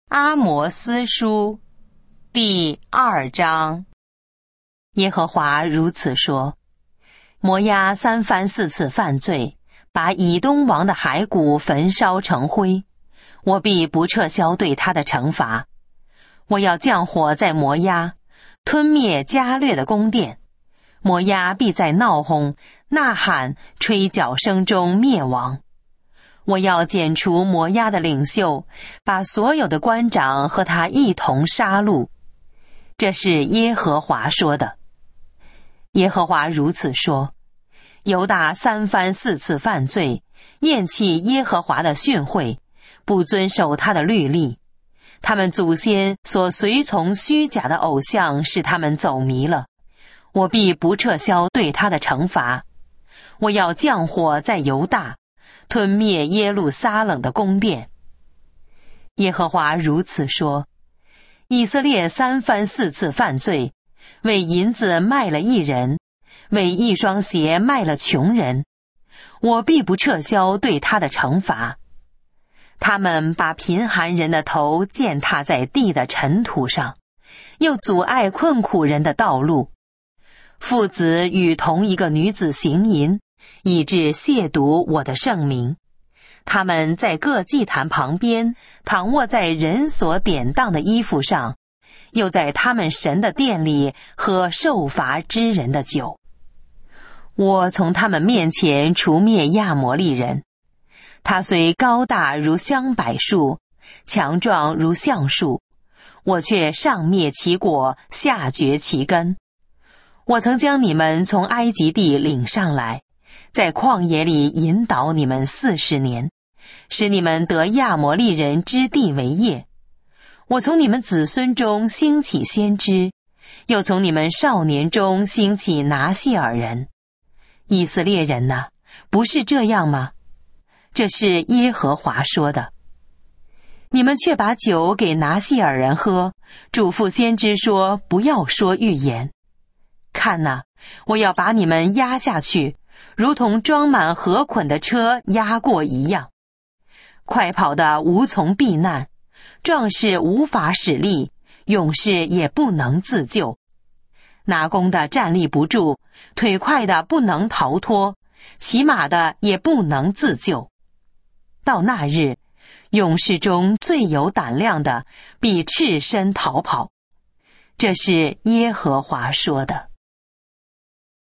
阿摩司书第2章。耶和华如此说：摩押3番4次犯罪，把以东王的骸骨焚烧成灰，我必不撤销对他的惩罚。我要降火在摩押，吞灭加略的宫殿，摩押必在闹哄、呐喊、吹角声中灭亡。我要剪除摩押的领袖，把所有的官长和他一同杀戮。这是耶和华说的。耶和华如此说：犹大3番4次犯罪，厌弃耶和华的训诲，不遵守他的律例。他们祖先所随从虚假的偶像，使他们走迷了。我必不撤销对他的惩罚。我要降火在犹大，吞灭耶路撒冷的宫殿。耶和华如此说：以色列3番4次犯罪，为银子卖了一人，为一双鞋卖了穷人。我必不撤销对他的惩罚。他们把贫寒人的头践踏在地的尘土上，又阻碍困苦人的道路。父子与同一个女子行淫，以致亵渎我的圣名。他们在各祭坛旁边躺卧在人所典当的衣服上，又在他们神的殿里喝受罚之人的酒。我从他们面前除灭亚摩利人，他虽高大如香柏树，强壮如橡树，我却上灭其果，下绝其根。我曾将你们从埃及地领上来，在旷野里引导你们40年，使你们得亚摩利人之地为业。我从你们子孙中兴起先知，又从你们少年中兴起拿细尔人。以色列人哪，不是这样吗？这是耶和华说的。你们却把酒给拿细尔人喝，嘱咐先知说不要说预言。看哪，我要把你们压下去，如同装满禾捆的车压过一样。快跑的无从避难，壮士无法使力，勇士也不能自救。拿弓的站立不住，腿快的不能逃脱，骑马的也不能自救。到那日，勇士中最有胆量的必赤身逃跑。这是耶和华说的。